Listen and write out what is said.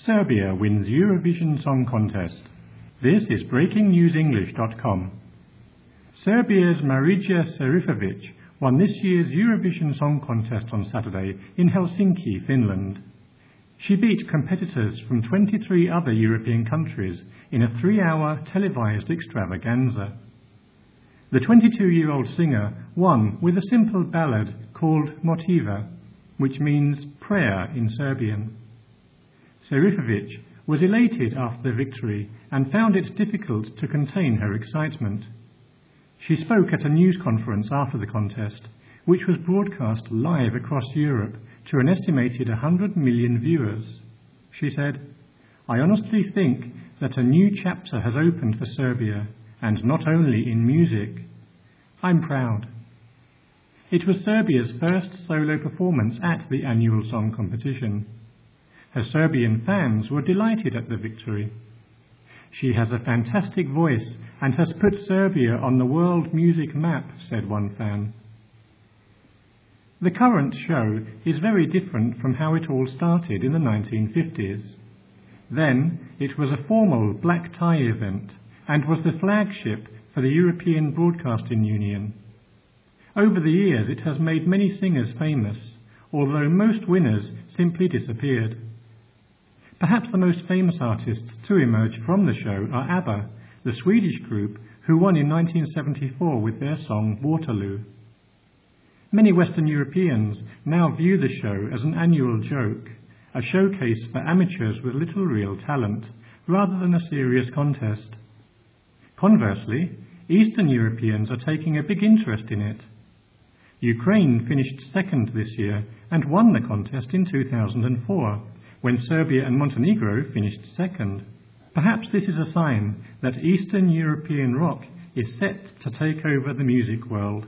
Serbia wins Eurovision Song Contest. This is BreakingNewsEnglish.com. Serbia's Marija Serifovic won this year's Eurovision Song Contest on Saturday in Helsinki, Finland. She beat competitors from 23 other European countries in a 3-hour televised extravaganza. The 22-year-old singer won with a simple ballad called Motiva, which means prayer in Serbian. Serifovic was elated after the victory and found it difficult to contain her excitement. She spoke at a news conference after the contest, which was broadcast live across Europe to an estimated 100 million viewers. She said, "I honestly think that a new chapter has opened for Serbia, and not only in music. I'm proud." It was Serbia's first solo performance at the annual song competition. Her Serbian fans were delighted at the victory. "She has a fantastic voice and has put Serbia on the world music map," said one fan. The current show is very different from how it all started in the 1950s. Then it was a formal black tie event and was the flagship for the European Broadcasting Union. Over the years it has made many singers famous, although most winners simply disappeared. Perhaps the most famous artists to emerge from the show are ABBA, the Swedish group who won in 1974 with their song Waterloo. Many Western Europeans now view the show as an annual joke, a showcase for amateurs with little real talent, rather than a serious contest. Conversely, Eastern Europeans are taking a big interest in it. Ukraine finished second this year and won the contest in 2004, when Serbia and Montenegro finished second. Perhaps this is a sign that Eastern European rock is set to take over the music world.